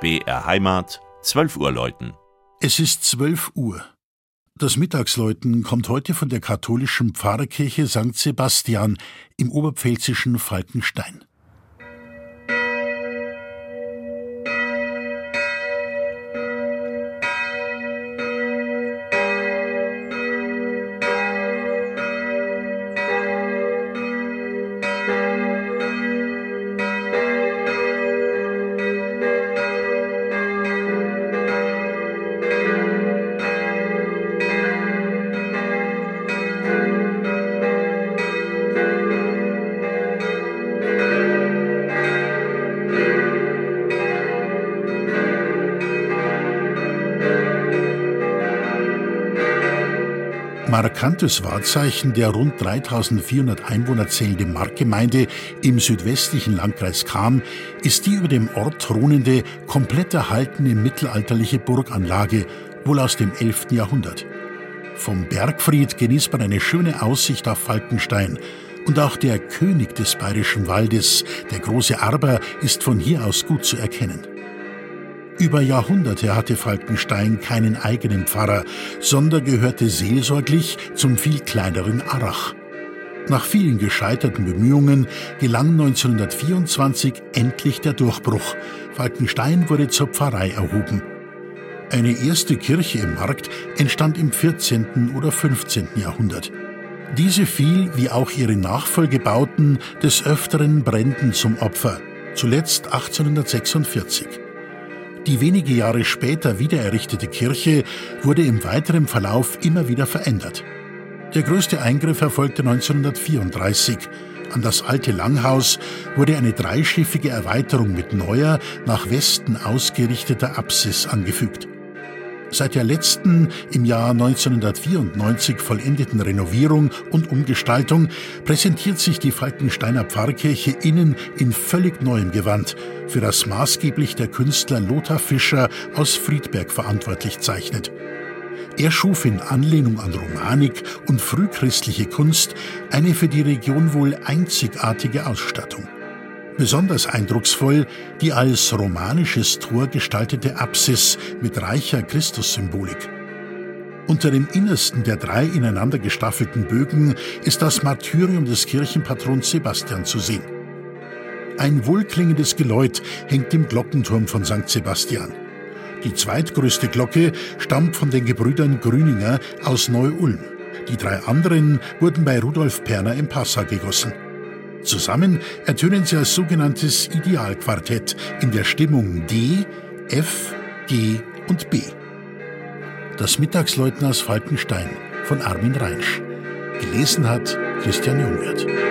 BR Heimat, 12 Uhr läuten. Es ist 12 Uhr. Das Mittagsläuten kommt heute von der katholischen Pfarrkirche St. Sebastian im oberpfälzischen Falkenstein. Markantes Wahrzeichen der rund 3400 Einwohner zählende Markgemeinde im südwestlichen Landkreis Cham ist die über dem Ort thronende, komplett erhaltene mittelalterliche Burganlage, wohl aus dem 11. Jahrhundert. Vom Bergfried genießt man eine schöne Aussicht auf Falkenstein und auch der König des Bayerischen Waldes, der große Arber, ist von hier aus gut zu erkennen. Über Jahrhunderte hatte Falkenstein keinen eigenen Pfarrer, sondern gehörte seelsorglich zum viel kleineren Arrach. Nach vielen gescheiterten Bemühungen gelang 1924 endlich der Durchbruch. Falkenstein wurde zur Pfarrei erhoben. Eine erste Kirche im Markt entstand im 14. oder 15. Jahrhundert. Diese fiel, wie auch ihre Nachfolgebauten, des Öfteren Bränden zum Opfer, zuletzt 1846. Die wenige Jahre später wiedererrichtete Kirche wurde im weiteren Verlauf immer wieder verändert. Der größte Eingriff erfolgte 1934. An das alte Langhaus wurde eine dreischiffige Erweiterung mit neuer, nach Westen ausgerichteter Apsis angefügt. Seit der letzten, im Jahr 1994 vollendeten Renovierung und Umgestaltung präsentiert sich die Falkensteiner Pfarrkirche innen in völlig neuem Gewand, für das maßgeblich der Künstler Lothar Fischer aus Friedberg verantwortlich zeichnet. Er schuf in Anlehnung an Romanik und frühchristliche Kunst eine für die Region wohl einzigartige Ausstattung. Besonders eindrucksvoll die als romanisches Tor gestaltete Apsis mit reicher Christussymbolik. Unter dem innersten der drei ineinander gestaffelten Bögen ist das Martyrium des Kirchenpatrons Sebastian zu sehen. Ein wohlklingendes Geläut hängt im Glockenturm von St. Sebastian. Die zweitgrößte Glocke stammt von den Gebrüdern Grüninger aus Neu-Ulm. Die drei anderen wurden bei Rudolf Perner im Passau gegossen. Zusammen ertönen sie als sogenanntes Idealquartett in der Stimmung D, F, G und B. Das Mittagsläuten aus Falkenstein von Armin Reinsch. Gelesen hat Christian Jungwirth.